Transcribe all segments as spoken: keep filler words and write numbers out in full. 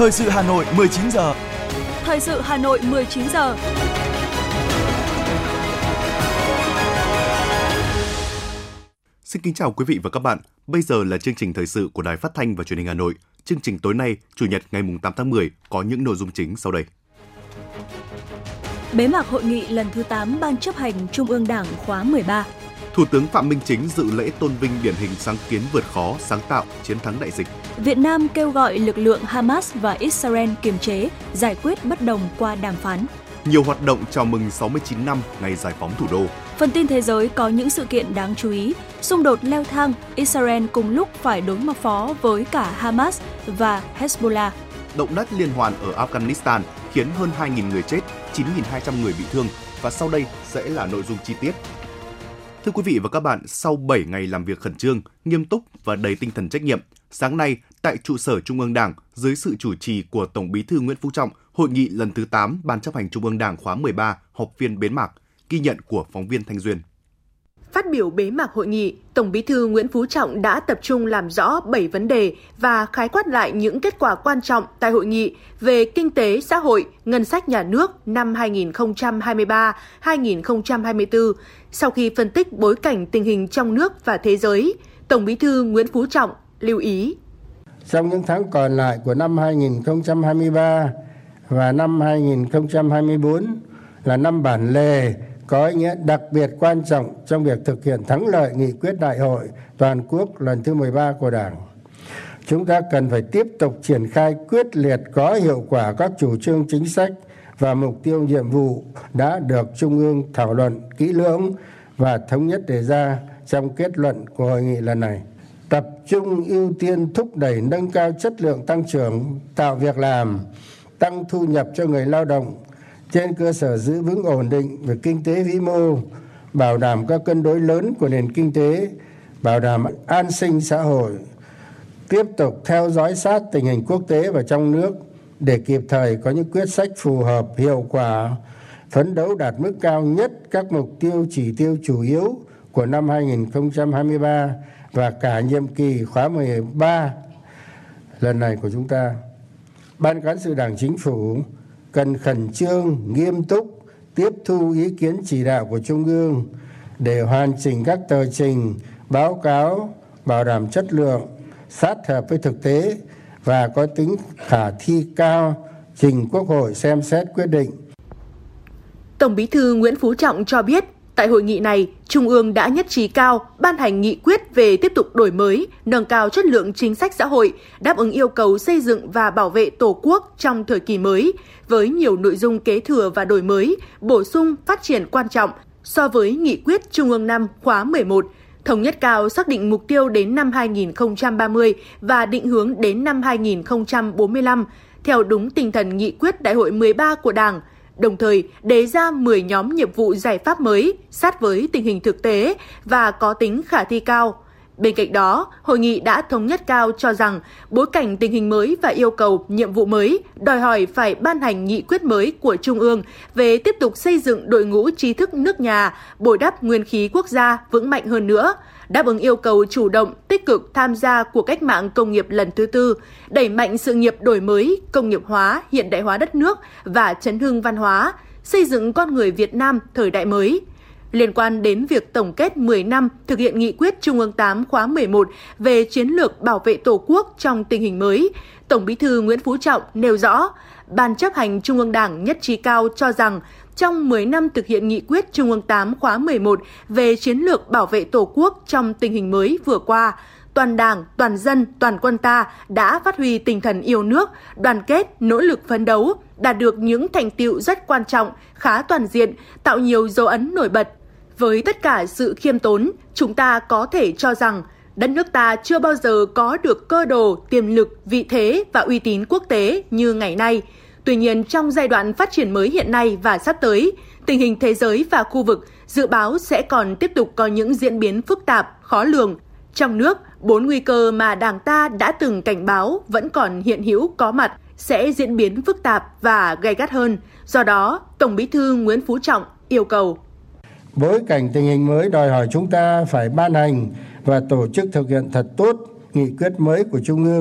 Thời sự Hà Nội mười chín giờ. Thời sự Hà Nội mười chín giờ. Xin kính chào quý vị và các bạn. Bây giờ là chương trình thời sự của Đài Phát thanh và Truyền hình Hà Nội. Chương trình tối nay, Chủ nhật ngày tám tháng mười có những nội dung chính sau đây. Bế mạc hội nghị lần thứ tám Ban chấp hành Trung ương Đảng khóa mười ba. Thủ tướng Phạm Minh Chính dự lễ tôn vinh điển hình sáng kiến vượt khó, sáng tạo, chiến thắng đại dịch. Việt Nam kêu gọi lực lượng Hamas và Israel kiềm chế, giải quyết bất đồng qua đàm phán. Nhiều hoạt động chào mừng sáu mươi chín năm ngày giải phóng thủ đô. Phần tin thế giới có những sự kiện đáng chú ý. Xung đột leo thang, Israel cùng lúc phải đối mặt phó với cả Hamas và Hezbollah. Động đất liên hoàn ở Afghanistan khiến hơn hai nghìn người chết, chín nghìn hai trăm người bị thương. Và sau đây sẽ là nội dung chi tiết. Thưa quý vị và các bạn, sau bảy ngày làm việc khẩn trương, nghiêm túc và đầy tinh thần trách nhiệm, sáng nay tại trụ sở Trung ương Đảng, dưới sự chủ trì của Tổng Bí thư Nguyễn Phú Trọng, hội nghị lần thứ tám Ban chấp hành Trung ương Đảng khóa mười ba họp phiên bế mạc. Ghi nhận của phóng viên Thanh Duyên. Phát biểu bế mạc hội nghị, Tổng Bí thư Nguyễn Phú Trọng đã tập trung làm rõ bảy vấn đề và khái quát lại những kết quả quan trọng tại hội nghị về kinh tế, xã hội, ngân sách nhà nước năm hai nghìn không trăm hai mươi ba đến hai nghìn không trăm hai mươi tư. Sau khi phân tích bối cảnh tình hình trong nước và thế giới, Tổng Bí thư Nguyễn Phú Trọng lưu ý. Trong những tháng còn lại của năm hai nghìn không trăm hai mươi ba và năm hai nghìn không trăm hai mươi tư là năm bản lề có ý nghĩa đặc biệt quan trọng trong việc thực hiện thắng lợi nghị quyết đại hội toàn quốc lần thứ mười ba của Đảng. Chúng ta cần phải tiếp tục triển khai quyết liệt có hiệu quả các chủ trương chính sách và mục tiêu nhiệm vụ đã được Trung ương thảo luận kỹ lưỡng và thống nhất đề ra trong kết luận của hội nghị lần này. Tập trung ưu tiên thúc đẩy nâng cao chất lượng tăng trưởng, tạo việc làm, tăng thu nhập cho người lao động, trên cơ sở giữ vững ổn định về kinh tế vĩ mô, bảo đảm các cân đối lớn của nền kinh tế, bảo đảm an sinh xã hội, tiếp tục theo dõi sát tình hình quốc tế và trong nước để kịp thời có những quyết sách phù hợp, hiệu quả, phấn đấu đạt mức cao nhất các mục tiêu chỉ tiêu chủ yếu của năm hai nghìn không trăm hai mươi ba và cả nhiệm kỳ khóa mười ba lần này của chúng ta. Ban Cán sự Đảng Chính phủ cần khẩn trương, nghiêm túc, tiếp thu ý kiến chỉ đạo của Trung ương để hoàn chỉnh các tờ trình, báo cáo, bảo đảm chất lượng, sát hợp với thực tế và có tính khả thi cao, trình Quốc hội xem xét quyết định. Tổng Bí thư Nguyễn Phú Trọng cho biết, tại hội nghị này, Trung ương đã nhất trí cao ban hành nghị quyết về tiếp tục đổi mới, nâng cao chất lượng chính sách xã hội, đáp ứng yêu cầu xây dựng và bảo vệ Tổ quốc trong thời kỳ mới, với nhiều nội dung kế thừa và đổi mới, bổ sung, phát triển quan trọng so với nghị quyết Trung ương năm khóa mười một, thống nhất cao xác định mục tiêu đến năm hai nghìn không trăm ba mươi và định hướng đến năm hai nghìn không trăm bốn mươi lăm, theo đúng tinh thần nghị quyết Đại hội mười ba của Đảng, đồng thời đề ra mười nhóm nhiệm vụ giải pháp mới sát với tình hình thực tế và có tính khả thi cao. Bên cạnh đó, hội nghị đã thống nhất cao cho rằng bối cảnh tình hình mới và yêu cầu nhiệm vụ mới đòi hỏi phải ban hành nghị quyết mới của Trung ương về tiếp tục xây dựng đội ngũ trí thức nước nhà, bồi đắp nguyên khí quốc gia vững mạnh hơn nữa, đáp ứng yêu cầu chủ động, tích cực tham gia của cách mạng công nghiệp lần thứ tư, đẩy mạnh sự nghiệp đổi mới, công nghiệp hóa, hiện đại hóa đất nước và chấn hưng văn hóa, xây dựng con người Việt Nam thời đại mới. Liên quan đến việc tổng kết mười năm thực hiện nghị quyết Trung ương tám khóa mười một về chiến lược bảo vệ Tổ quốc trong tình hình mới, Tổng Bí thư Nguyễn Phú Trọng nêu rõ, Ban chấp hành Trung ương Đảng nhất trí cao cho rằng trong mười năm thực hiện nghị quyết Trung ương tám khóa mười một về chiến lược bảo vệ Tổ quốc trong tình hình mới vừa qua, toàn Đảng, toàn dân, toàn quân ta đã phát huy tinh thần yêu nước, đoàn kết, nỗ lực phấn đấu, đạt được những thành tựu rất quan trọng, khá toàn diện, tạo nhiều dấu ấn nổi bật. Với tất cả sự khiêm tốn, chúng ta có thể cho rằng đất nước ta chưa bao giờ có được cơ đồ, tiềm lực, vị thế và uy tín quốc tế như ngày nay. Tuy nhiên, trong giai đoạn phát triển mới hiện nay và sắp tới, tình hình thế giới và khu vực dự báo sẽ còn tiếp tục có những diễn biến phức tạp, khó lường. Trong nước, bốn nguy cơ mà Đảng ta đã từng cảnh báo vẫn còn hiện hữu có mặt, sẽ diễn biến phức tạp và gay gắt hơn. Do đó, Tổng Bí thư Nguyễn Phú Trọng yêu cầu bối cảnh tình hình mới đòi hỏi chúng ta phải ban hành và tổ chức thực hiện thật tốt nghị quyết mới của Trung ương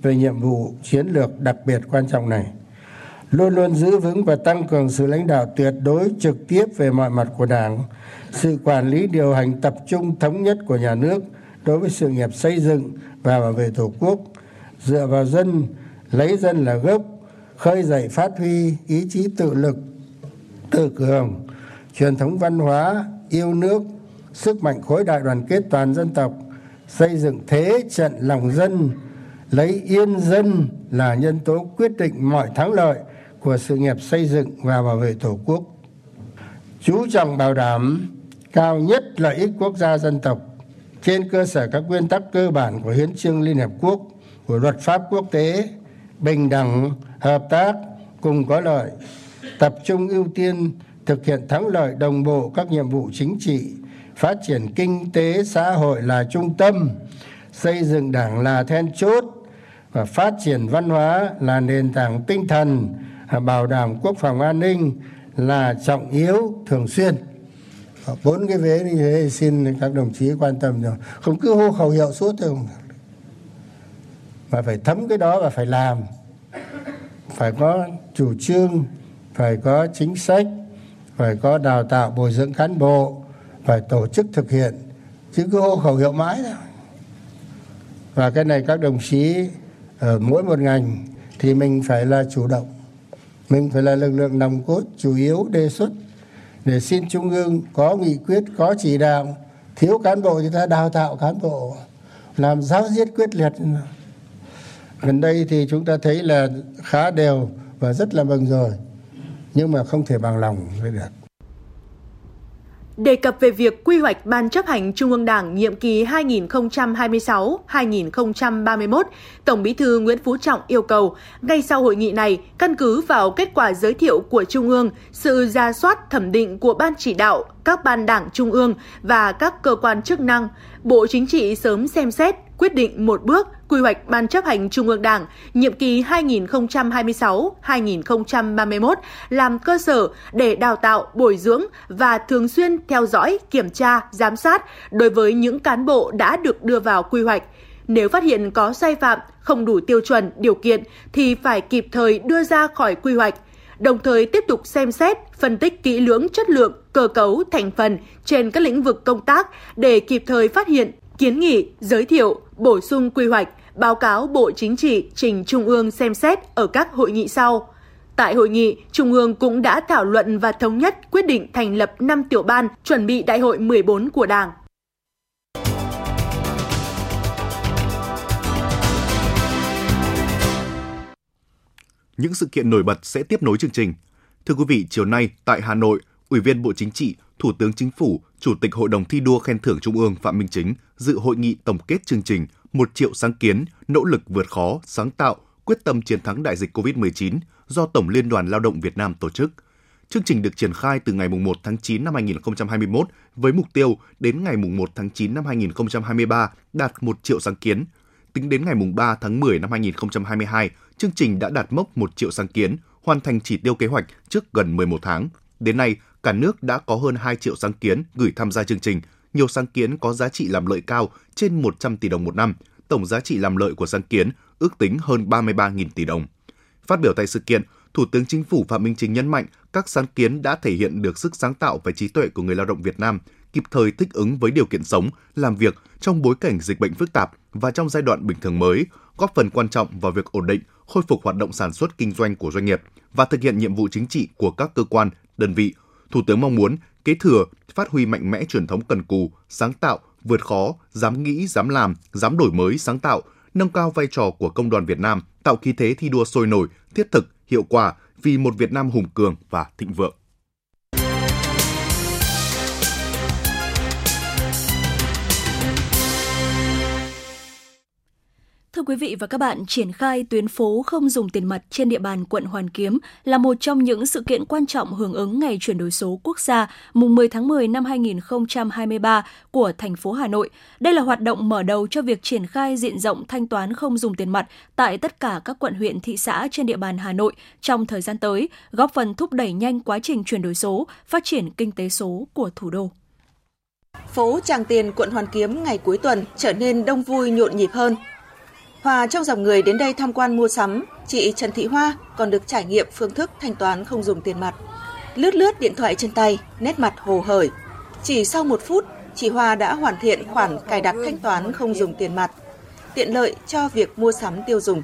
về nhiệm vụ chiến lược đặc biệt quan trọng này, luôn luôn giữ vững và tăng cường sự lãnh đạo tuyệt đối trực tiếp về mọi mặt của Đảng, sự quản lý điều hành tập trung thống nhất của nhà nước đối với sự nghiệp xây dựng và bảo vệ Tổ quốc, dựa vào dân, lấy dân là gốc, khơi dậy phát huy ý chí tự lực, tự cường, truyền thống văn hóa, yêu nước, sức mạnh khối đại đoàn kết toàn dân tộc, xây dựng thế trận lòng dân, lấy yên dân là nhân tố quyết định mọi thắng lợi của sự nghiệp xây dựng và bảo vệ Tổ quốc. Chú trọng bảo đảm cao nhất lợi ích quốc gia dân tộc trên cơ sở các nguyên tắc cơ bản của Hiến chương Liên Hợp Quốc, của luật pháp quốc tế, bình đẳng, hợp tác, cùng có lợi, tập trung ưu tiên thực hiện thắng lợi đồng bộ các nhiệm vụ chính trị, phát triển kinh tế xã hội là trung tâm, xây dựng Đảng là then chốt và phát triển văn hóa là nền tảng tinh thần, bảo đảm quốc phòng an ninh là trọng yếu thường xuyên. Bốn cái vế như thế xin các đồng chí quan tâm rồi, không cứ hô khẩu hiệu suốt thôi, mà phải thấm cái đó và phải làm, phải có chủ trương, phải có chính sách, phải có đào tạo bồi dưỡng cán bộ, phải tổ chức thực hiện, chứ cứ hô khẩu hiệu mãi thôi. Và cái này các đồng chí ở mỗi một ngành thì mình phải là chủ động, mình phải là lực lượng nòng cốt chủ yếu đề xuất để xin Trung ương có nghị quyết, có chỉ đạo. Thiếu cán bộ thì ta đào tạo cán bộ, làm giáo diết quyết liệt. Gần đây thì chúng ta thấy là khá đều và rất là mừng rồi, nhưng mà không thể bằng lòng với được. Đề cập về việc quy hoạch Ban chấp hành Trung ương Đảng nhiệm kỳ hai nghìn không trăm hai mươi sáu đến hai nghìn không trăm ba mươi mốt, Tổng Bí thư Nguyễn Phú Trọng yêu cầu, ngay sau hội nghị này, căn cứ vào kết quả giới thiệu của Trung ương, sự rà soát thẩm định của Ban chỉ đạo, các ban đảng Trung ương và các cơ quan chức năng, Bộ Chính trị sớm xem xét, quyết định một bước quy hoạch Ban chấp hành Trung ương Đảng nhiệm kỳ hai nghìn không trăm hai mươi sáu đến hai nghìn không trăm ba mươi mốt làm cơ sở để đào tạo, bồi dưỡng và thường xuyên theo dõi, kiểm tra, giám sát đối với những cán bộ đã được đưa vào quy hoạch. Nếu phát hiện có sai phạm, không đủ tiêu chuẩn, điều kiện thì phải kịp thời đưa ra khỏi quy hoạch. Đồng thời tiếp tục xem xét, phân tích kỹ lưỡng chất lượng, cơ cấu, thành phần trên các lĩnh vực công tác để kịp thời phát hiện, kiến nghị, giới thiệu, bổ sung quy hoạch, báo cáo Bộ Chính trị trình Trung ương xem xét ở các hội nghị sau. Tại hội nghị, Trung ương cũng đã thảo luận và thống nhất quyết định thành lập năm tiểu ban chuẩn bị Đại hội mười bốn của Đảng. Những sự kiện nổi bật sẽ tiếp nối chương trình. Thưa quý vị, chiều nay tại Hà Nội, Ủy viên Bộ Chính trị, Thủ tướng Chính phủ, Chủ tịch Hội đồng thi đua khen thưởng Trung ương Phạm Minh Chính dự hội nghị tổng kết chương trình một triệu sáng kiến, nỗ lực vượt khó, sáng tạo, quyết tâm chiến thắng đại dịch covid mười chín do Tổng Liên đoàn Lao động Việt Nam tổ chức. Chương trình được triển khai từ ngày một tháng chín năm hai nghìn không trăm hai mươi mốt với mục tiêu đến ngày một tháng chín năm hai nghìn không trăm hai mươi ba đạt một triệu sáng kiến. Tính đến ngày ba tháng mười năm hai nghìn không trăm hai mươi hai, chương trình đã đạt mốc một triệu sáng kiến, hoàn thành chỉ tiêu kế hoạch trước gần mười một tháng. Đến nay, cả nước đã có hơn hai triệu sáng kiến gửi tham gia chương trình. Nhiều sáng kiến có giá trị làm lợi cao trên một trăm tỷ đồng một năm. Tổng giá trị làm lợi của sáng kiến ước tính hơn ba mươi ba nghìn tỷ đồng. Phát biểu tại sự kiện, Thủ tướng Chính phủ Phạm Minh Chính nhấn mạnh các sáng kiến đã thể hiện được sức sáng tạo và trí tuệ của người lao động Việt Nam, kịp thời thích ứng với điều kiện sống, làm việc trong bối cảnh dịch bệnh phức tạp và trong giai đoạn bình thường mới, góp phần quan trọng vào việc ổn định, khôi phục hoạt động sản xuất kinh doanh của doanh nghiệp và thực hiện nhiệm vụ chính trị của các cơ quan, đơn vị. Thủ tướng mong muốn kế thừa, phát huy mạnh mẽ truyền thống cần cù, sáng tạo, vượt khó, dám nghĩ, dám làm, dám đổi mới, sáng tạo, nâng cao vai trò của Công đoàn Việt Nam, tạo khí thế thi đua sôi nổi, thiết thực, hiệu quả vì một Việt Nam hùng cường và thịnh vượng. Thưa quý vị và các bạn, triển khai tuyến phố không dùng tiền mặt trên địa bàn quận Hoàn Kiếm là một trong những sự kiện quan trọng hưởng ứng Ngày chuyển đổi số quốc gia mùng mười tháng mười năm hai nghìn không trăm hai mươi ba của thành phố Hà Nội. Đây là hoạt động mở đầu cho việc triển khai diện rộng thanh toán không dùng tiền mặt tại tất cả các quận huyện thị xã trên địa bàn Hà Nội trong thời gian tới, góp phần thúc đẩy nhanh quá trình chuyển đổi số, phát triển kinh tế số của thủ đô. Phố Tràng Tiền, quận Hoàn Kiếm ngày cuối tuần trở nên đông vui nhộn nhịp hơn. Hòa trong dòng người đến đây tham quan mua sắm, chị Trần Thị Hoa còn được trải nghiệm phương thức thanh toán không dùng tiền mặt. Lướt lướt điện thoại trên tay, nét mặt hồ hởi. Chỉ sau một phút, chị Hoa đã hoàn thiện khoản cài đặt thanh toán không dùng tiền mặt, tiện lợi cho việc mua sắm tiêu dùng.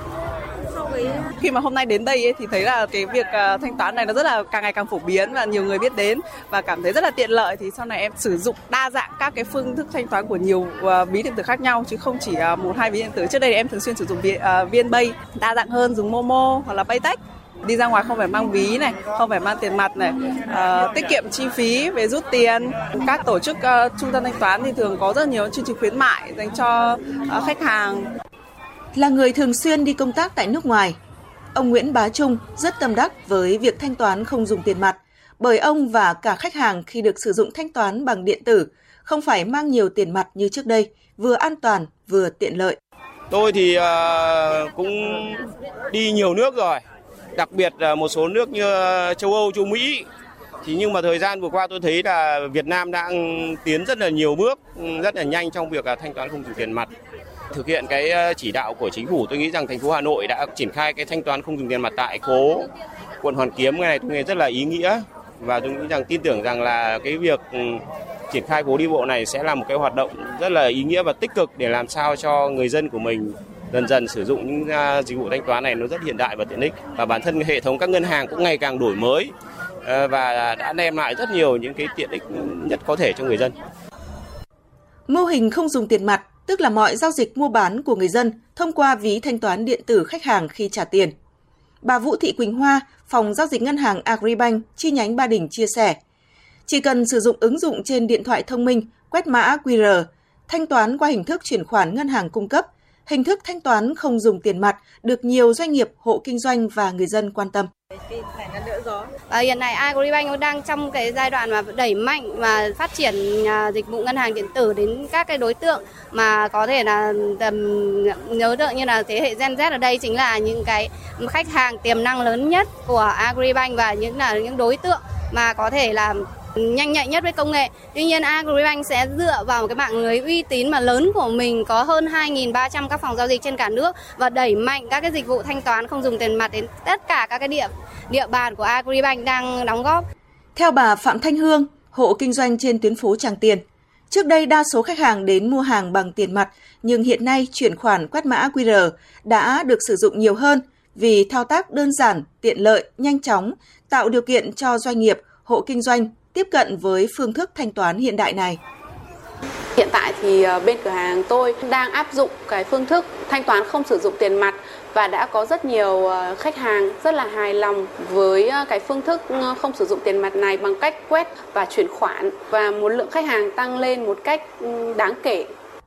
Khi mà hôm nay đến đây ấy, thì thấy là cái việc uh, thanh toán này nó rất là càng ngày càng phổ biến và nhiều người biết đến và cảm thấy rất là tiện lợi. Thì sau này em sử dụng đa dạng các cái phương thức thanh toán của nhiều uh, ví điện tử khác nhau chứ không chỉ uh, một hai ví điện tử. Trước đây em thường xuyên sử dụng vi, uh, vê en pay, đa dạng hơn dùng Momo hoặc là Paytech. Đi ra ngoài không phải mang ví này, không phải mang tiền mặt này, uh, tiết kiệm chi phí về rút tiền. Các tổ chức uh, trung tâm thanh toán thì thường có rất nhiều chương trình khuyến mại dành cho uh, khách hàng. Là người thường xuyên đi công tác tại nước ngoài, ông Nguyễn Bá Trung rất tâm đắc với việc thanh toán không dùng tiền mặt, bởi ông và cả khách hàng khi được sử dụng thanh toán bằng điện tử không phải mang nhiều tiền mặt như trước đây, vừa an toàn vừa tiện lợi. Tôi thì uh, cũng đi nhiều nước rồi, đặc biệt là một số nước như châu Âu, châu Mỹ. Thì nhưng mà thời gian vừa qua tôi thấy là Việt Nam đang tiến rất là nhiều bước, rất là nhanh trong việc thanh toán không dùng tiền mặt. Thực hiện cái chỉ đạo của chính phủ, tôi nghĩ rằng thành phố Hà Nội đã triển khai cái thanh toán không dùng tiền mặt tại phố quận Hoàn Kiếm. Cái này tôi nghĩ rất là ý nghĩa và tôi nghĩ rằng tin tưởng rằng là cái việc triển khai phố đi bộ này sẽ là một cái hoạt động rất là ý nghĩa và tích cực để làm sao cho người dân của mình dần dần sử dụng những dịch vụ thanh toán này nó rất hiện đại và tiện ích. Và bản thân hệ thống các ngân hàng cũng ngày càng đổi mới và đã đem lại rất nhiều những cái tiện ích nhất có thể cho người dân. Mô hình không dùng tiền mặt, tức là mọi giao dịch mua bán của người dân thông qua ví thanh toán điện tử khách hàng khi trả tiền. Bà Vũ Thị Quỳnh Hoa, phòng giao dịch ngân hàng Agribank chi nhánh Ba Đình chia sẻ, chỉ cần sử dụng ứng dụng trên điện thoại thông minh, quét mã quy rờ, thanh toán qua hình thức chuyển khoản ngân hàng cung cấp, hình thức thanh toán không dùng tiền mặt được nhiều doanh nghiệp, hộ kinh doanh và người dân quan tâm. À, hiện nay Agribank đang trong cái giai đoạn mà đẩy mạnh và phát triển uh, dịch vụ ngân hàng điện tử đến các cái đối tượng mà có thể là tầm nhớ tượng như là thế hệ Gen Z ở đây chính là những cái khách hàng tiềm năng lớn nhất của Agribank và những là những đối tượng mà có thể là nhanh nhạy nhất với công nghệ. Tuy nhiên Agribank sẽ dựa vào cái mạng lưới uy tín mà lớn của mình, có hơn hai nghìn ba trăm các phòng giao dịch trên cả nước và đẩy mạnh các cái dịch vụ thanh toán không dùng tiền mặt đến tất cả các cái địa địa bàn của Agribank đang đóng góp. Theo bà Phạm Thanh Hương, hộ kinh doanh trên tuyến phố Tràng Tiền, trước đây đa số khách hàng đến mua hàng bằng tiền mặt, nhưng hiện nay chuyển khoản quét mã quy rờ đã được sử dụng nhiều hơn vì thao tác đơn giản, tiện lợi, nhanh chóng, tạo điều kiện cho doanh nghiệp, hộ kinh doanh tiếp cận với phương thức thanh toán hiện đại này. Hiện tại thì bên cửa hàng tôi đang áp dụng cái phương thức thanh toán không sử dụng tiền mặt và đã có rất nhiều khách hàng rất là hài lòng với cái phương thức không sử dụng tiền mặt này bằng cách quét và chuyển khoản, và một lượng khách hàng tăng lên một cách đáng kể.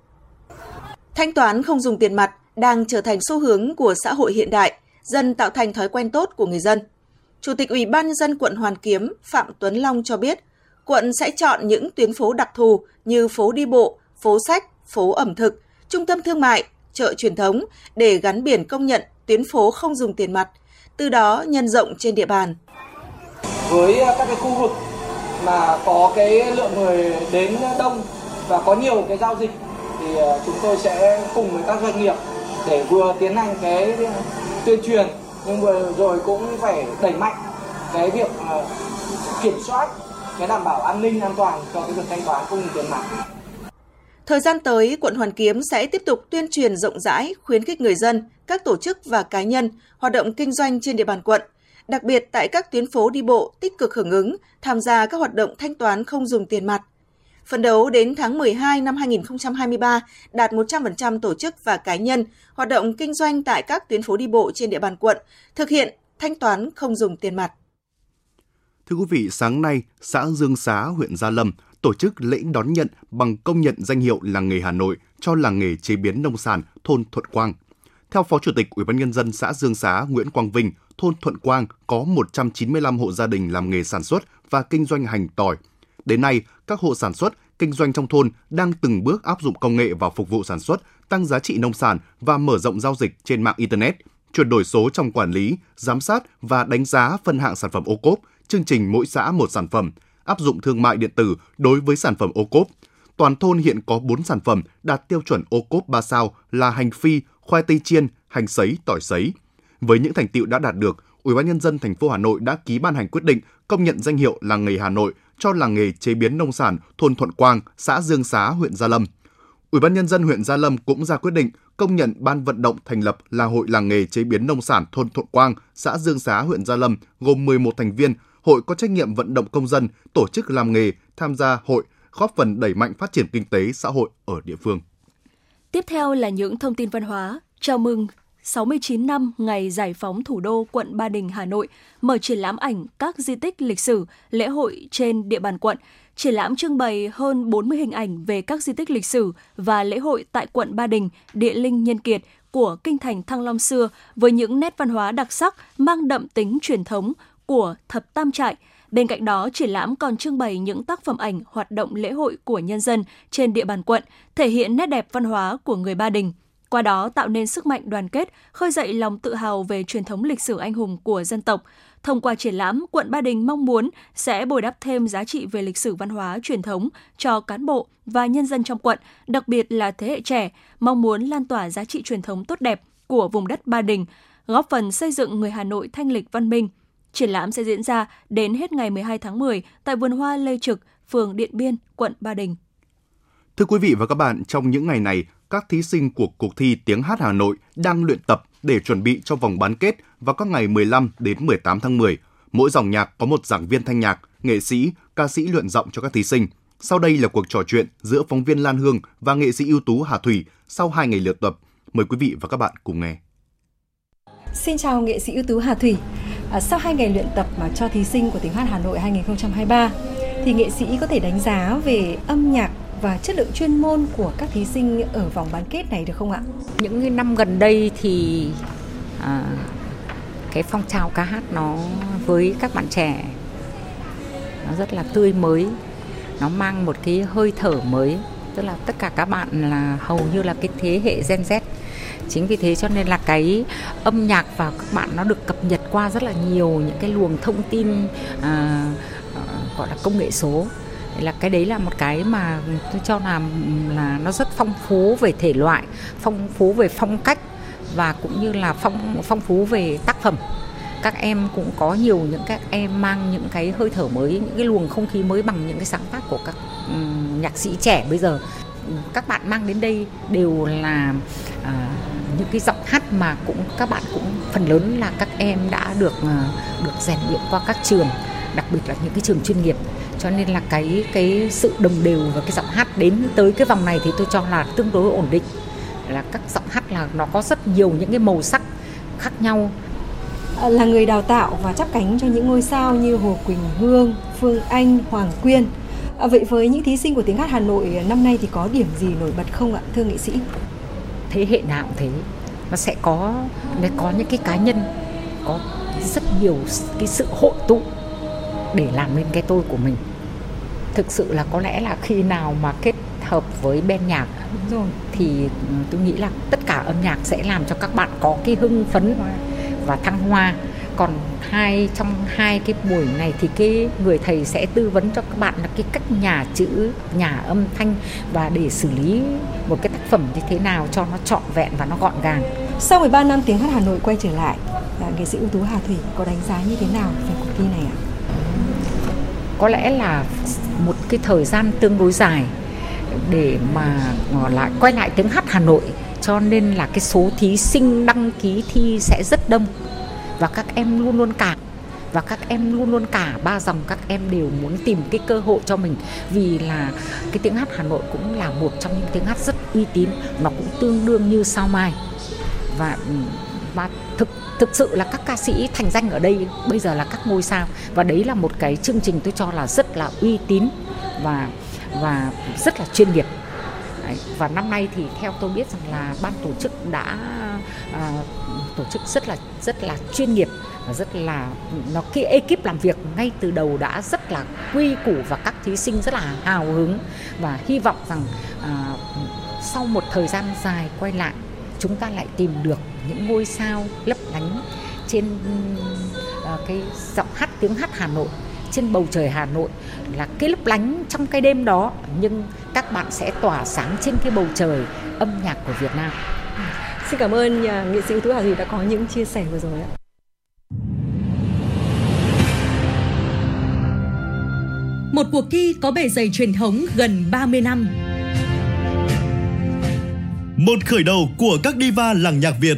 Thanh toán không dùng tiền mặt đang trở thành xu hướng của xã hội hiện đại, dần tạo thành thói quen tốt của người dân. Chủ tịch Ủy ban Nhân dân quận Hoàn Kiếm Phạm Tuấn Long cho biết, quận sẽ chọn những tuyến phố đặc thù như phố đi bộ, phố sách, phố ẩm thực, trung tâm thương mại, chợ truyền thống để gắn biển công nhận tuyến phố không dùng tiền mặt, từ đó nhân rộng trên địa bàn. Với các cái khu vực mà có cái lượng người đến đông và có nhiều cái giao dịch thì chúng tôi sẽ cùng với các doanh nghiệp để vừa tiến hành cái tuyên truyền nhưng vừa rồi cũng phải đẩy mạnh cái việc kiểm soát, cái đảm bảo an ninh an toàn cho cái việc thanh toán không dùng tiền mặt. Thời gian tới, quận Hoàn Kiếm sẽ tiếp tục tuyên truyền rộng rãi, khuyến khích người dân, các tổ chức và cá nhân hoạt động kinh doanh trên địa bàn quận, đặc biệt tại các tuyến phố đi bộ tích cực hưởng ứng, tham gia các hoạt động thanh toán không dùng tiền mặt. Phấn đấu đến tháng mười hai năm hai nghìn không trăm hai mươi ba, đạt một trăm phần trăm tổ chức và cá nhân hoạt động kinh doanh tại các tuyến phố đi bộ trên địa bàn quận, thực hiện thanh toán không dùng tiền mặt. Thưa quý vị, sáng nay, xã Dương Xá, huyện Gia Lâm tổ chức lễ đón nhận bằng công nhận danh hiệu làng nghề Hà Nội cho làng nghề chế biến nông sản thôn Thuận Quang. Theo Phó Chủ tịch Ủy ban Nhân dân xã Dương Xá Nguyễn Quang Vinh, thôn Thuận Quang có một trăm chín mươi lăm hộ gia đình làm nghề sản xuất và kinh doanh hành tỏi. Đến nay, các hộ sản xuất, kinh doanh trong thôn đang từng bước áp dụng công nghệ vào phục vụ sản xuất, tăng giá trị nông sản và mở rộng giao dịch trên mạng Internet, chuyển đổi số trong quản lý, giám sát và đánh giá phân hạng sản phẩm ô cốp, chương trình mỗi xã một sản phẩm, áp dụng thương mại điện tử đối với sản phẩm ô cốp. Toàn thôn hiện có bốn sản phẩm đạt tiêu chuẩn ô cốp ba sao là hành phi, khoai tây chiên, hành sấy, tỏi sấy. Với những thành tựu đã đạt được, Ủy ban nhân dân thành phố Hà Nội đã ký ban hành quyết định công nhận danh hiệu làng nghề Hà Nội cho làng nghề chế biến nông sản thôn Thuận Quang, xã Dương Xá, huyện Gia Lâm. Ủy ban nhân dân huyện Gia Lâm cũng ra quyết định công nhận ban vận động thành lập là Hội làng nghề chế biến nông sản thôn Thuận Quang, xã Dương Xá, huyện Gia Lâm gồm mười một thành viên. Hội có trách nhiệm vận động công dân, tổ chức làm nghề tham gia hội, góp phần đẩy mạnh phát triển kinh tế xã hội ở địa phương. Tiếp theo là những thông tin văn hóa. Chào mừng sáu mươi chín năm ngày giải phóng thủ đô quận Ba Đình, Hà Nội, mở triển lãm ảnh các di tích lịch sử, lễ hội trên địa bàn quận. Triển lãm trưng bày hơn bốn mươi hình ảnh về các di tích lịch sử và lễ hội tại quận Ba Đình, địa linh nhân kiệt của kinh thành Thăng Long xưa với những nét văn hóa đặc sắc mang đậm tính truyền thống của thập tam trại. Bên cạnh đó, triển lãm còn trưng bày những tác phẩm ảnh hoạt động lễ hội của nhân dân trên địa bàn quận, thể hiện nét đẹp văn hóa của người Ba Đình. Qua đó tạo nên sức mạnh đoàn kết, khơi dậy lòng tự hào về truyền thống lịch sử anh hùng của dân tộc. Thông qua triển lãm, quận Ba Đình mong muốn sẽ bồi đắp thêm giá trị về lịch sử văn hóa truyền thống cho cán bộ và nhân dân trong quận, đặc biệt là thế hệ trẻ, mong muốn lan tỏa giá trị truyền thống tốt đẹp của vùng đất Ba Đình, góp phần xây dựng người Hà Nội thanh lịch văn minh. Triển lãm sẽ diễn ra đến hết ngày mười hai tháng mười tại vườn hoa Lê Trực, phường Điện Biên, quận Ba Đình. Thưa quý vị và các bạn, trong những ngày này, các thí sinh của cuộc thi Tiếng hát Hà Nội đang luyện tập để chuẩn bị cho vòng bán kết vào các ngày mười lăm đến mười tám tháng mười. Mỗi dòng nhạc có một giảng viên thanh nhạc, nghệ sĩ, ca sĩ luyện giọng cho các thí sinh. Sau đây là cuộc trò chuyện giữa phóng viên Lan Hương và nghệ sĩ ưu tú Hà Thủy sau hai ngày luyện tập. Mời quý vị và các bạn cùng nghe. Xin chào nghệ sĩ ưu tú Hà Thủy. À, sau hai ngày luyện tập mà cho thí sinh của Tiếng hát Hà Nội hai không hai ba, thì nghệ sĩ có thể đánh giá về âm nhạc và chất lượng chuyên môn của các thí sinh ở vòng bán kết này được không ạ? Những năm gần đây thì à, cái phong trào ca hát nó với các bạn trẻ nó rất là tươi mới, nó mang một cái hơi thở mới, tức là tất cả các bạn là hầu như là cái thế hệ Gen Z. Chính vì thế cho nên là cái âm nhạc và các bạn nó được cập nhật qua rất là nhiều những cái luồng thông tin à, gọi là công nghệ số. Là cái đấy là một cái mà tôi cho là là nó rất phong phú về thể loại, phong phú về phong cách và cũng như là phong phong phú về tác phẩm. Các em cũng có nhiều những các em mang những cái hơi thở mới, những cái luồng không khí mới bằng những cái sáng tác của các um, nhạc sĩ trẻ bây giờ. Các bạn mang đến đây đều là à, những cái giọng hát mà cũng các bạn cũng phần lớn là các em đã được uh, được rèn luyện qua các trường, đặc biệt là những cái trường chuyên nghiệp. Cho nên là cái cái sự đồng đều và cái giọng hát đến tới cái vòng này thì tôi cho là tương đối ổn định. Là các giọng hát là nó có rất nhiều những cái màu sắc khác nhau. Là người đào tạo và chắp cánh cho những ngôi sao như Hồ Quỳnh Hương, Phương Anh, Hoàng Quyên. À, vậy với những thí sinh của Tiếng hát Hà Nội năm nay thì có điểm gì nổi bật không ạ, thưa nghệ sĩ? Thế hệ nào cũng thế, nó sẽ có nó có những cái cá nhân có rất nhiều cái sự hội tụ để làm nên cái tôi của mình. Thực sự là có lẽ là khi nào mà kết hợp với bên nhạc rồi thì tôi nghĩ là tất cả âm nhạc sẽ làm cho các bạn có cái hưng phấn và thăng hoa. Còn hai trong hai cái buổi này thì cái người thầy sẽ tư vấn cho các bạn là cái cách nhà chữ, nhà âm thanh và để xử lý một cái tác phẩm như thế nào cho nó trọn vẹn và nó gọn gàng. Sau mười ba năm Tiếng hát Hà Nội quay trở lại, nghệ sĩ ưu tú Hà Thủy có đánh giá như thế nào về cuộc thi này ạ? Có lẽ là một cái thời gian tương đối dài để mà lại quay lại Tiếng hát Hà Nội, cho nên là cái số thí sinh đăng ký thi sẽ rất đông và các em luôn luôn cả và các em luôn luôn cả ba dòng các em đều muốn tìm cái cơ hội cho mình, vì là cái Tiếng hát Hà Nội cũng là một trong những tiếng hát rất uy tín, nó cũng tương đương như Sao Mai và và thực thực sự là các ca sĩ thành danh ở đây bây giờ là các ngôi sao, và đấy là một cái chương trình tôi cho là rất là uy tín và và rất là chuyên nghiệp. Đấy, và năm nay thì theo tôi biết rằng là ban tổ chức đã à, tổ chức rất là rất là chuyên nghiệp và rất là nó cái ekip làm việc ngay từ đầu đã rất là quy củ và các thí sinh rất là hào hứng, và hy vọng rằng à, sau một thời gian dài quay lại chúng ta lại tìm được những ngôi sao lấp lánh trên uh, cái giọng hát Tiếng hát Hà Nội, trên bầu trời Hà Nội, là cái lấp lánh trong cái đêm đó, nhưng các bạn sẽ tỏa sáng trên cái bầu trời âm nhạc của Việt Nam. Xin cảm ơn nhà nghệ sĩ ưu tú Hà Thủy đã có những chia sẻ vừa rồi ạ. Một cuộc thi có bề dày truyền thống gần ba mươi năm. Một khởi đầu của các diva làng nhạc Việt.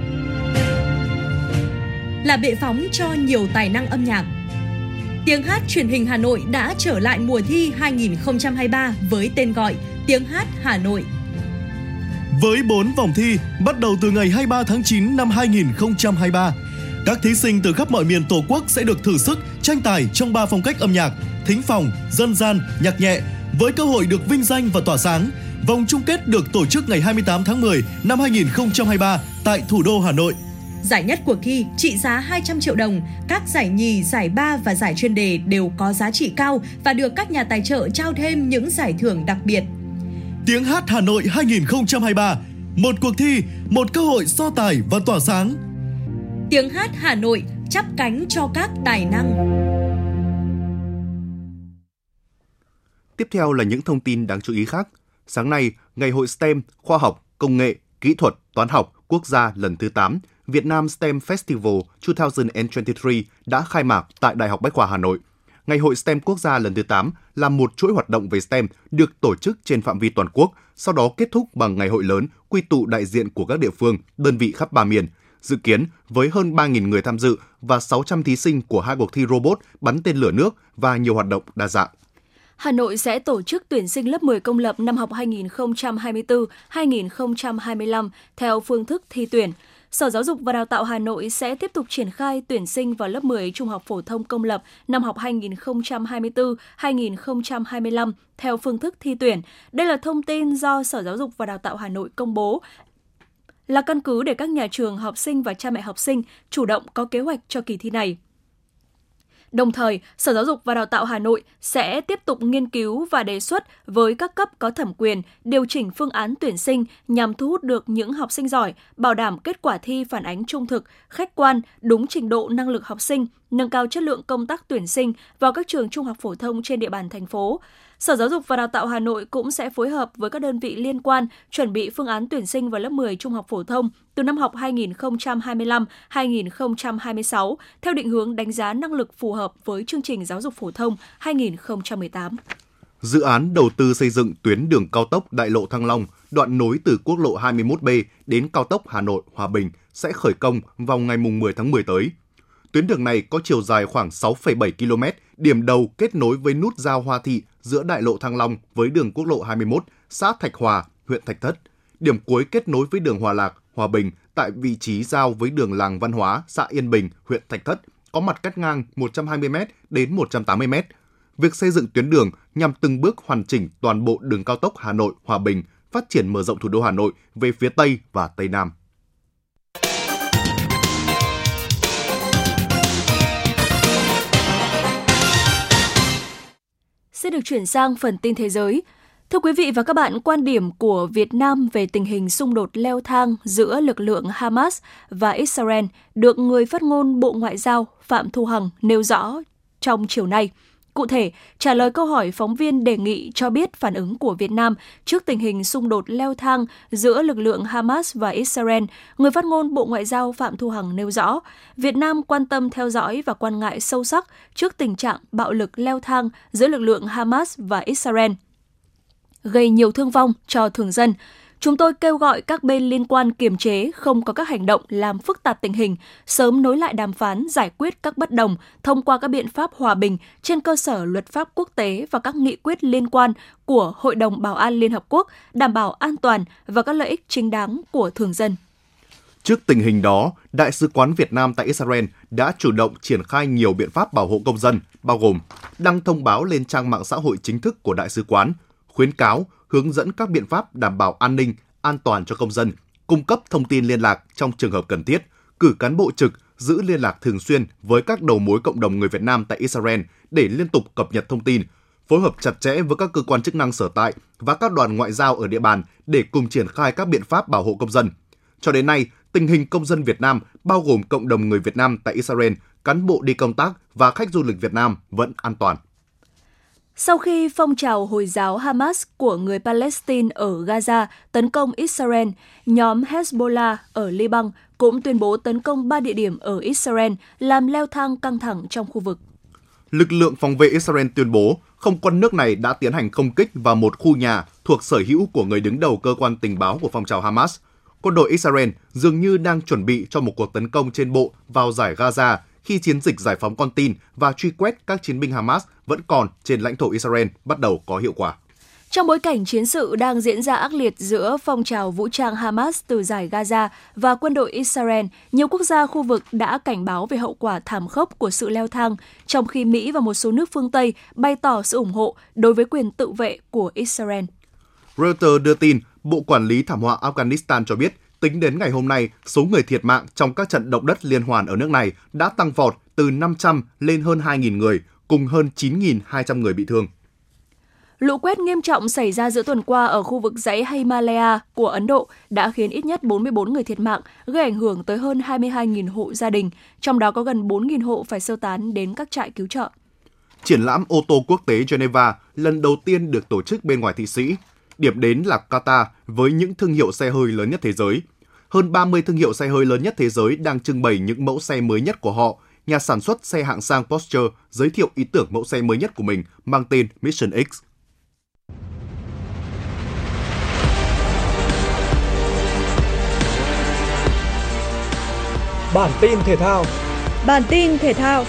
Là bệ phóng cho nhiều tài năng âm nhạc. Tiếng hát truyền hình Hà Nội đã trở lại mùa thi hai không hai ba với tên gọi Tiếng hát Hà Nội. Với bốn vòng thi, bắt đầu từ ngày hai mươi ba tháng chín năm hai nghìn không trăm hai mươi ba, các thí sinh từ khắp mọi miền Tổ quốc sẽ được thử sức tranh tài trong ba phong cách âm nhạc: thính phòng, dân gian, nhạc nhẹ, với cơ hội được vinh danh và tỏa sáng. Vòng chung kết được tổ chức ngày hai mươi tám tháng mười năm hai nghìn không trăm hai mươi ba tại thủ đô Hà Nội. Giải nhất cuộc thi trị giá hai trăm triệu đồng, các giải nhì, giải ba và giải chuyên đề đều có giá trị cao và được các nhà tài trợ trao thêm những giải thưởng đặc biệt. Tiếng hát Hà Nội hai nghìn không trăm hai mươi ba, một cuộc thi, một cơ hội so tài và tỏa sáng. Tiếng hát Hà Nội chắp cánh cho các tài năng. Tiếp theo là những thông tin đáng chú ý khác. Sáng nay, Ngày hội STEM, khoa học, công nghệ, kỹ thuật, toán học quốc gia lần thứ tám, Việt Nam STEM Festival hai không hai ba đã khai mạc tại Đại học Bách khoa Hà Nội. Ngày hội STEM quốc gia lần thứ tám là một chuỗi hoạt động về STEM được tổ chức trên phạm vi toàn quốc, sau đó kết thúc bằng ngày hội lớn quy tụ đại diện của các địa phương, đơn vị khắp ba miền. Dự kiến với hơn ba nghìn người tham dự và sáu trăm thí sinh của hai cuộc thi robot, bắn tên lửa nước và nhiều hoạt động đa dạng. Hà Nội sẽ tổ chức tuyển sinh lớp mười công lập năm học hai nghìn không trăm hai mươi tư hai nghìn không trăm hai mươi lăm theo phương thức thi tuyển. Sở Giáo dục và Đào tạo Hà Nội sẽ tiếp tục triển khai tuyển sinh vào lớp mười trung học phổ thông công lập năm học hai nghìn không trăm hai mươi tư hai nghìn không trăm hai mươi lăm theo phương thức thi tuyển. Đây là thông tin do Sở Giáo dục và Đào tạo Hà Nội công bố, là căn cứ để các nhà trường, học sinh và cha mẹ học sinh chủ động có kế hoạch cho kỳ thi này. Đồng thời, Sở Giáo dục và Đào tạo Hà Nội sẽ tiếp tục nghiên cứu và đề xuất với các cấp có thẩm quyền điều chỉnh phương án tuyển sinh nhằm thu hút được những học sinh giỏi, bảo đảm kết quả thi phản ánh trung thực, khách quan, đúng trình độ năng lực học sinh, nâng cao chất lượng công tác tuyển sinh vào các trường trung học phổ thông trên địa bàn thành phố. Sở Giáo dục và Đào tạo Hà Nội cũng sẽ phối hợp với các đơn vị liên quan chuẩn bị phương án tuyển sinh vào lớp mười trung học phổ thông từ năm học hai nghìn không trăm hai mươi lăm hai nghìn không trăm hai mươi sáu theo định hướng đánh giá năng lực phù hợp với chương trình giáo dục phổ thông hai nghìn không trăm mười tám. Dự án đầu tư xây dựng tuyến đường cao tốc Đại lộ Thăng Long, đoạn nối từ quốc lộ hai mươi mốt B đến cao tốc Hà Nội - Hòa Bình sẽ khởi công vào ngày mười tháng mười tới. Tuyến đường này có chiều dài khoảng sáu phẩy bảy ki lô mét, điểm đầu kết nối với nút giao Hoa Thị giữa Đại lộ Thăng Long với đường quốc lộ hai mươi mốt, xã Thạch Hòa, huyện Thạch Thất. Điểm cuối kết nối với đường Hòa Lạc, Hòa Bình tại vị trí giao với đường Làng Văn Hóa, xã Yên Bình, huyện Thạch Thất, có mặt cắt ngang một trăm hai mươi mét đến một trăm tám mươi mét. Việc xây dựng tuyến đường nhằm từng bước hoàn chỉnh toàn bộ đường cao tốc Hà Nội - Hòa Bình, phát triển mở rộng thủ đô Hà Nội về phía Tây và Tây Nam. Sẽ được chuyển sang phần tin thế giới. Thưa quý vị và các bạn, quan điểm của Việt Nam về tình hình xung đột leo thang giữa lực lượng Hamas và Israel được người phát ngôn Bộ Ngoại giao Phạm Thu Hằng nêu rõ trong chiều nay. Cụ thể, trả lời câu hỏi phóng viên đề nghị cho biết phản ứng của Việt Nam trước tình hình xung đột leo thang giữa lực lượng Hamas và Israel, người phát ngôn Bộ Ngoại giao Phạm Thu Hằng nêu rõ, Việt Nam quan tâm theo dõi và quan ngại sâu sắc trước tình trạng bạo lực leo thang giữa lực lượng Hamas và Israel, gây nhiều thương vong cho thường dân. Chúng tôi kêu gọi các bên liên quan kiềm chế, không có các hành động làm phức tạp tình hình, sớm nối lại đàm phán giải quyết các bất đồng thông qua các biện pháp hòa bình trên cơ sở luật pháp quốc tế và các nghị quyết liên quan của Hội đồng Bảo an Liên Hợp Quốc, đảm bảo an toàn và các lợi ích chính đáng của thường dân. Trước tình hình đó, Đại sứ quán Việt Nam tại Israel đã chủ động triển khai nhiều biện pháp bảo hộ công dân, bao gồm đăng thông báo lên trang mạng xã hội chính thức của Đại sứ quán, khuyến cáo, hướng dẫn các biện pháp đảm bảo an ninh, an toàn cho công dân, cung cấp thông tin liên lạc trong trường hợp cần thiết, cử cán bộ trực giữ liên lạc thường xuyên với các đầu mối cộng đồng người Việt Nam tại Israel để liên tục cập nhật thông tin, phối hợp chặt chẽ với các cơ quan chức năng sở tại và các đoàn ngoại giao ở địa bàn để cùng triển khai các biện pháp bảo hộ công dân. Cho đến nay, tình hình công dân Việt Nam, bao gồm cộng đồng người Việt Nam tại Israel, cán bộ đi công tác và khách du lịch Việt Nam vẫn an toàn. Sau khi phong trào Hồi giáo Hamas của người Palestine ở Gaza tấn công Israel, nhóm Hezbollah ở Liban cũng tuyên bố tấn công ba địa điểm ở Israel, làm leo thang căng thẳng trong khu vực. Lực lượng phòng vệ Israel tuyên bố không quân nước này đã tiến hành không kích vào một khu nhà thuộc sở hữu của người đứng đầu cơ quan tình báo của phong trào Hamas. Quân đội Israel dường như đang chuẩn bị cho một cuộc tấn công trên bộ vào giải Gaza khi chiến dịch giải phóng con tin và truy quét các chiến binh Hamas vẫn còn trên lãnh thổ Israel bắt đầu có hiệu quả. Trong bối cảnh chiến sự đang diễn ra ác liệt giữa phong trào vũ trang Hamas từ giải Gaza và quân đội Israel, nhiều quốc gia khu vực đã cảnh báo về hậu quả thảm khốc của sự leo thang, trong khi Mỹ và một số nước phương Tây bày tỏ sự ủng hộ đối với quyền tự vệ của Israel. Reuters đưa tin, Bộ Quản lý Thảm họa Afghanistan cho biết, tính đến ngày hôm nay, số người thiệt mạng trong các trận động đất liên hoàn ở nước này đã tăng vọt từ năm trăm lên hơn hai nghìn người, cùng hơn chín nghìn hai trăm người bị thương. Lũ quét nghiêm trọng xảy ra giữa tuần qua ở khu vực dãy Himalaya của Ấn Độ đã khiến ít nhất bốn mươi bốn người thiệt mạng, gây ảnh hưởng tới hơn hai mươi hai nghìn hộ gia đình, trong đó có gần bốn nghìn hộ phải sơ tán đến các trại cứu trợ. Triển lãm ô tô quốc tế Geneva lần đầu tiên được tổ chức bên ngoài Thụy Sĩ. Điểm đến là Qatar với những thương hiệu xe hơi lớn nhất thế giới. Hơn ba mươi thương hiệu xe hơi lớn nhất thế giới đang trưng bày những mẫu xe mới nhất của họ. Nhà sản xuất xe hạng sang Porsche giới thiệu ý tưởng mẫu xe mới nhất của mình mang tên Mission X. Bản tin thể thao. Bản tin thể thao.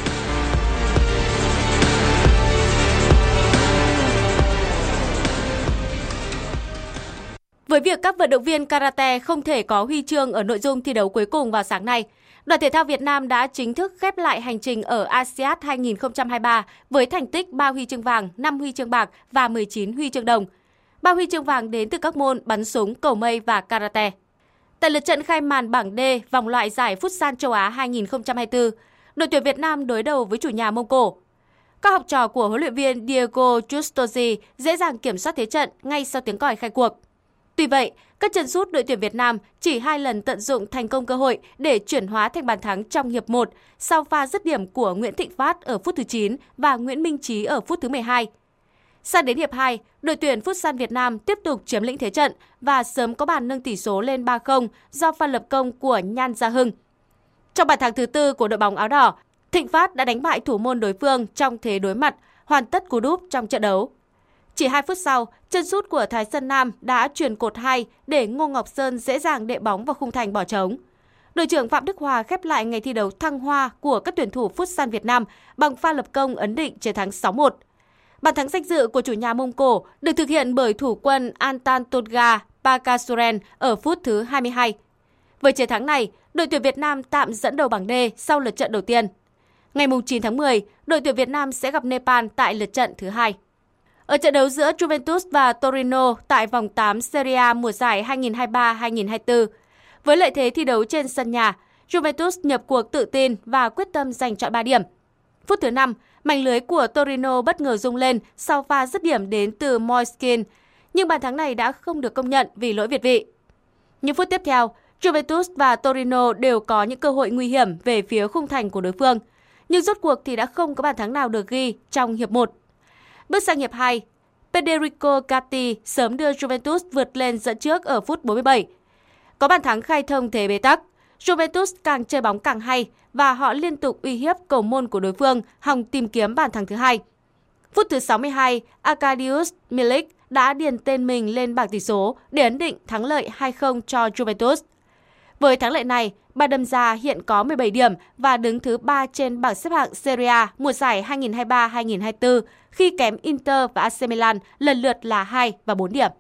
Với việc các vận động viên karate không thể có huy chương ở nội dung thi đấu cuối cùng vào sáng nay, đoàn thể thao Việt Nam đã chính thức khép lại hành trình ở a si át hai không hai ba với thành tích ba huy chương vàng, năm huy chương bạc và mười chín huy chương đồng. ba huy chương vàng đến từ các môn bắn súng, cầu mây và karate. Tại lượt trận khai màn bảng D vòng loại giải Futsal châu Á hai không hai tư, đội tuyển Việt Nam đối đầu với chủ nhà Mông Cổ. Các học trò của huấn luyện viên Diego Justosi dễ dàng kiểm soát thế trận ngay sau tiếng còi khai cuộc. Tuy vậy, các chân sút đội tuyển Việt Nam chỉ hai lần tận dụng thành công cơ hội để chuyển hóa thành bàn thắng trong hiệp một sau pha dứt điểm của Nguyễn Thịnh Phát ở phút thứ chín và Nguyễn Minh Trí ở phút thứ mười hai. Sang đến hiệp hai, đội tuyển Futsal Việt Nam tiếp tục chiếm lĩnh thế trận và sớm có bàn nâng tỷ số lên ba không do pha lập công của Nhan Gia Hưng. Trong bàn thắng thứ tư của đội bóng áo đỏ, Thịnh Phát đã đánh bại thủ môn đối phương trong thế đối mặt, hoàn tất cú đúp trong trận đấu. Chỉ hai phút sau, chân sút của Thái Sơn Nam đã chuyền cột hai để Ngô Ngọc Sơn dễ dàng đệm bóng vào khung thành bỏ trống. Đội trưởng Phạm Đức Hòa khép lại ngày thi đấu thăng hoa của các tuyển thủ Futsal Việt Nam bằng pha lập công ấn định chiến thắng sáu một. Bàn thắng danh dự của chủ nhà Mông Cổ được thực hiện bởi thủ quân Antantolga Pakasuren ở phút thứ hai mươi hai. Với chiến thắng này, đội tuyển Việt Nam tạm dẫn đầu bảng D sau lượt trận đầu tiên. Ngày chín tháng mười, đội tuyển Việt Nam sẽ gặp Nepal tại lượt trận thứ hai. Ở trận đấu giữa Juventus và Torino tại vòng tám Serie A mùa giải hai không hai ba hai không hai tư, với lợi thế thi đấu trên sân nhà, Juventus nhập cuộc tự tin và quyết tâm giành trọn ba điểm. Phút thứ năm, mảnh lưới của Torino bất ngờ rung lên sau pha dứt điểm đến từ Moiskin, nhưng bàn thắng này đã không được công nhận vì lỗi việt vị. Những phút tiếp theo, Juventus và Torino đều có những cơ hội nguy hiểm về phía khung thành của đối phương, nhưng rốt cuộc thì đã không có bàn thắng nào được ghi trong hiệp một. Bước sang hiệp hai, Federico Gatti sớm đưa Juventus vượt lên dẫn trước ở phút bốn mươi bảy. Có bàn thắng khai thông thế bế tắc, Juventus càng chơi bóng càng hay và họ liên tục uy hiếp cầu môn của đối phương hòng tìm kiếm bàn thắng thứ hai. Phút thứ sáu mươi hai, Arkadiusz Milik đã điền tên mình lên bảng tỷ số để ấn định thắng lợi hai không cho Juventus. Với thắng lợi này, Ba Đâm Gia hiện có mười bảy điểm và đứng thứ ba trên bảng xếp hạng Serie A mùa giải hai không hai ba hai không hai tư khi kém Inter và a xê Milan lần lượt là hai và bốn điểm.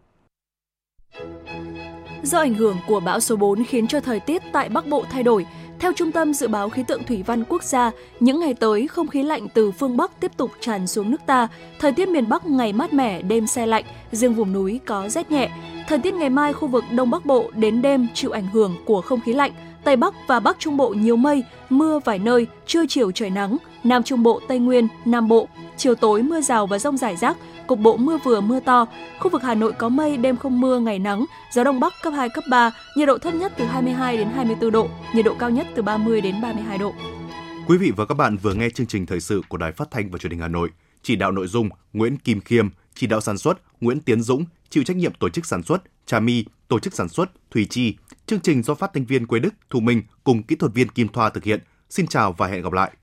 Do ảnh hưởng của bão số bốn khiến cho thời tiết tại Bắc Bộ thay đổi, theo Trung tâm Dự báo Khí tượng Thủy văn Quốc gia, những ngày tới không khí lạnh từ phương Bắc tiếp tục tràn xuống nước ta. Thời tiết miền Bắc ngày mát mẻ, đêm se lạnh, riêng vùng núi có rét nhẹ. Thời tiết ngày mai khu vực Đông Bắc Bộ đến đêm chịu ảnh hưởng của không khí lạnh. Tây Bắc và Bắc Trung Bộ nhiều mây, mưa vài nơi, trưa chiều trời nắng. Nam Trung Bộ, Tây Nguyên, Nam Bộ, chiều tối mưa rào và dông rải rác, cục bộ mưa vừa mưa to. Khu vực Hà Nội có mây, đêm không mưa, ngày nắng, gió Đông Bắc cấp hai, cấp ba, nhiệt độ thấp nhất từ hai mươi hai đến hai mươi tư độ, nhiệt độ cao nhất từ ba mươi đến ba mươi hai độ. Quý vị và các bạn vừa nghe chương trình thời sự của Đài Phát thanh và Truyền hình Hà Nội. chỉ đạo nội dung Nguyễn Kim Khiêm, chỉ đạo sản xuất Nguyễn Tiến Dũng, chịu trách nhiệm tổ chức sản xuất Trà My, tổ chức sản xuất Thùy Chi. Chương trình do phát thanh viên Quế Đức, Thu Minh cùng kỹ thuật viên Kim Thoa thực hiện. Xin chào và hẹn gặp lại.